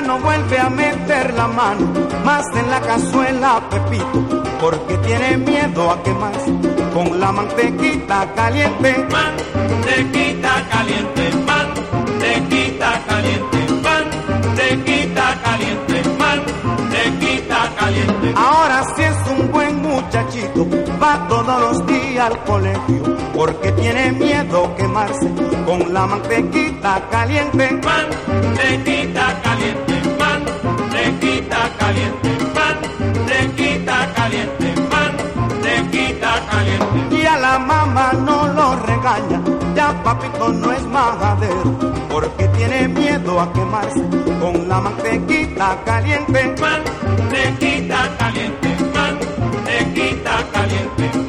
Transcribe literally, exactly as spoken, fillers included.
no vuelve a meter la mano más en la cazuela Pepito, porque tiene miedo a quemarse con la mantequita caliente. Mantequita caliente, mantequita caliente, mantequita caliente, mantequita caliente. Ahora sí es un buen muchachito, va todos los días al colegio, porque tiene miedo a quemarse con la mantequita caliente. Mantequita caliente, mantequita caliente, mantequita caliente, mantequita caliente. Y a la mamá no lo regaña, ya papito no es majadero, porque tiene miedo a quemarse con la mantequita caliente. Mantequita caliente, mantequita caliente.